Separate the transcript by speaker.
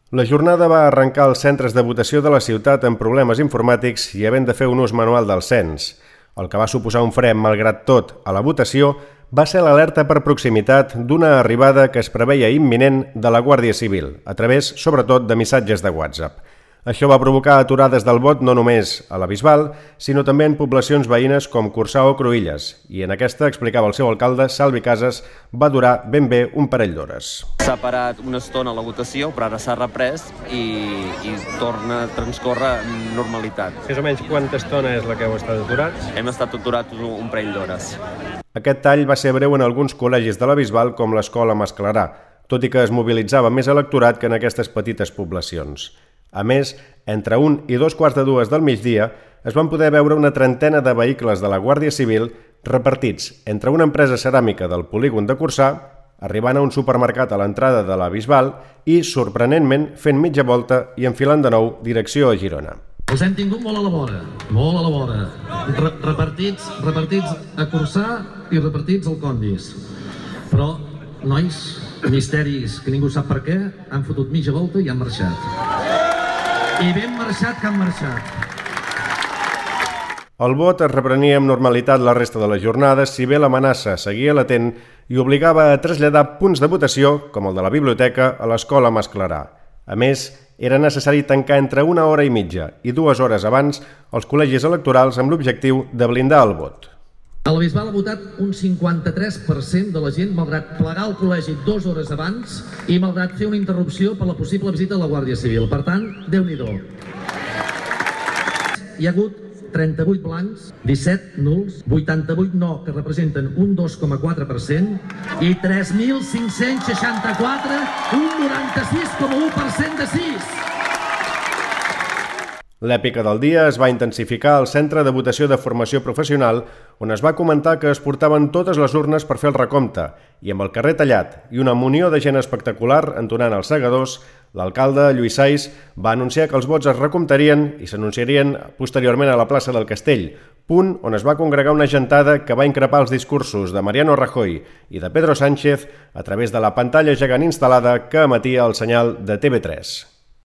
Speaker 1: La jornada va arrencar als centres de votació de la ciutat amb problemes informàtics i havent de fer un ús manual del cens. El que va suposar un fre, malgrat tot, a la votació va ser l'alerta per proximitat d'una arribada que es preveia imminent de la Guàrdia Civil, a través, sobretot, de missatges de WhatsApp. Això va provocar aturades del vot no només a la Bisbal, sinó també en poblacions veïnes com Corçà o Cruïlles, i en aquesta, explicava el seu alcalde, Salvi Casas, va durar ben bé un parell d'hores.
Speaker 2: S'ha parat una estona la votació, però ara s'ha reprès i torna a transcórrer amb normalitat.
Speaker 1: Més o menys quanta estona és la que heu estat aturats?
Speaker 2: Hem estat aturats un parell d'hores.
Speaker 1: Aquest tall va ser breu en alguns col·legis de la Bisbal, com l'Escola Masclarà, tot i que es mobilitzava més electorat que en aquestes petites poblacions. A més, entre 1 i 2:15 del migdia es van poder veure una trentena de vehicles de la Guàrdia Civil repartits entre una empresa ceràmica del polígon de Corçà, arribant a un supermercat a l'entrada de la Bisbal i, sorprenentment, fent mitja volta i enfilant de nou direcció a Girona.
Speaker 3: Els hem tingut molt a la vora. Repartits a Corçà i repartits al Condis. Però, nois, misteris que ningú sap per què, han fotut mitja volta i han marxat. I ben marxat que han marxat.
Speaker 1: El vot es reprenia amb normalitat la resta de la jornada, si bé l'amenaça seguia latent i obligava a traslladar punts de votació, com el de la biblioteca, a l'Escola Masclarà. A més, era necessari tancar entre 1 hora i mitja i 2 hores abans els col·legis electorals amb l'objectiu de blindar el vot.
Speaker 3: A la Bisbal ha votat un 53% de la gent, malgrat plegar el col·legi 2 hores abans i malgrat fer una interrupció per la possible visita de la Guàrdia Civil. Per tant, Déu-n'hi-do. Hi ha hagut 38 blancs, 17 nuls, 88 no, que representen un 2,4%, i 3.564, un 96,1% de 6.
Speaker 1: L'èpica del dia es va intensificar al Centre de Votació de Formació Professional, on es va comentar que es portaven totes les urnes per fer el recompte, i amb el carrer tallat i una munió de gent espectacular entonant els segadors, l'alcalde, Lluís Sais, va anunciar que els vots es recomptarien i s'anunciarien posteriorment a la plaça del Castell, punt on es va congregar una gentada que va increpar els discursos de Mariano Rajoy i de Pedro Sánchez a través de la pantalla gegant instal·lada que emetia el senyal de TV3.